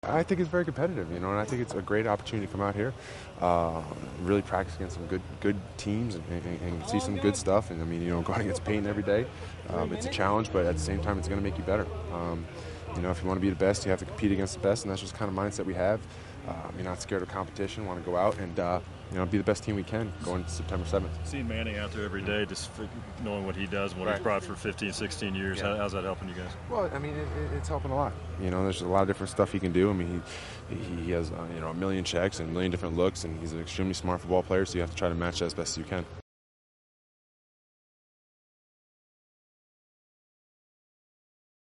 I think it's very competitive, and I think it's a great opportunity to come out here, really practice against some good teams and see some good stuff. And I mean, going against Peyton every day, it's a challenge, but at the same time, it's going to make you better. If you want to be the best, you have to compete against the best, and that's just the kind of mindset we have. You're not scared of competition, want to go out and be the best team we can going September 7th. Seeing Manny out there every day, just knowing what he does and what he's brought for 15, 16 years, how's that helping you guys? Well, I mean, it's helping a lot. There's a lot of different stuff he can do. I mean, he has a million checks and a million different looks, and he's an extremely smart football player, so you have to try to match that as best as you can.